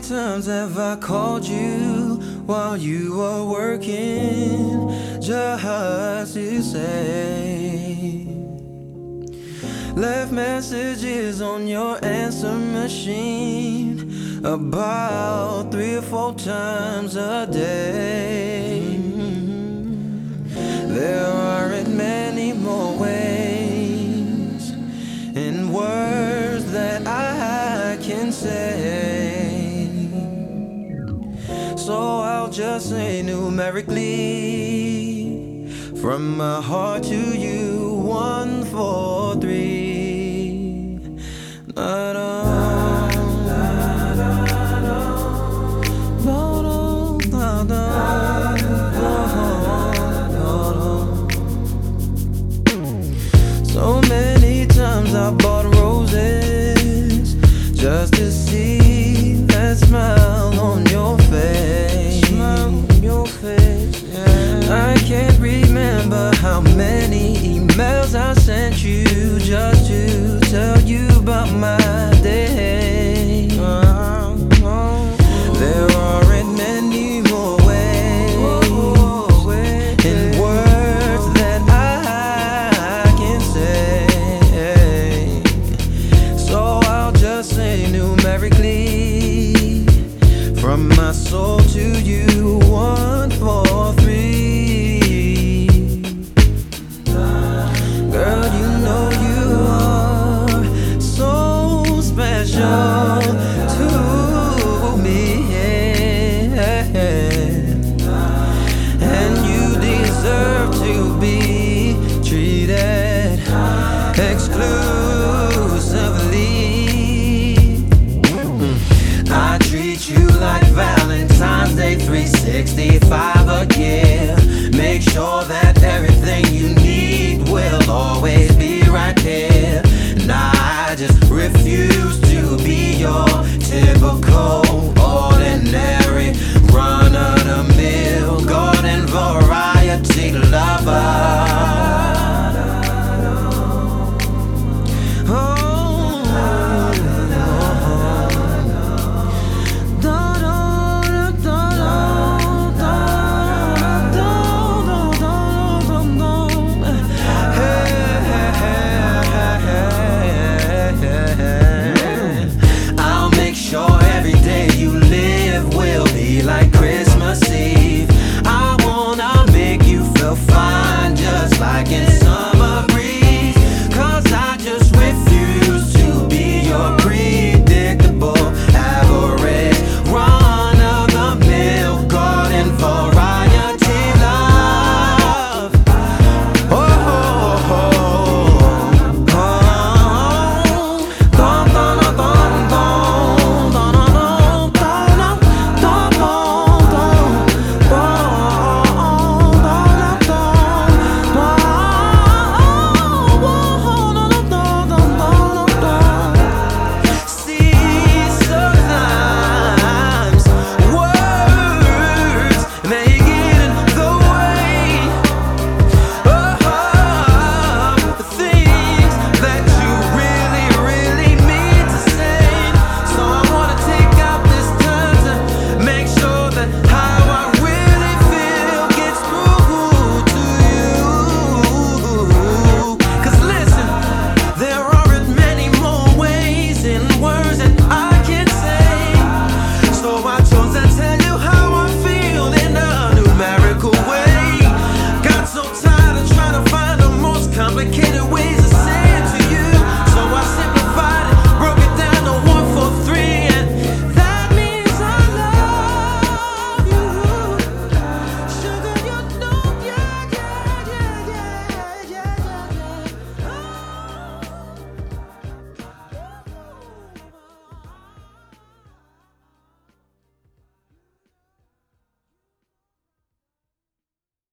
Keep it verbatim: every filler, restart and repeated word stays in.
times have I called you while you were working just to say, left messages on your answer machine about three or four times a day. There aren't many more ways in words that I can say, so I'll just say numerically from my heart to you, one, four, three. Na-da. So many times I bought roses just to see that smile on your face. Smile on your face, yeah. I can't remember how many emails I sent you just to tell you about my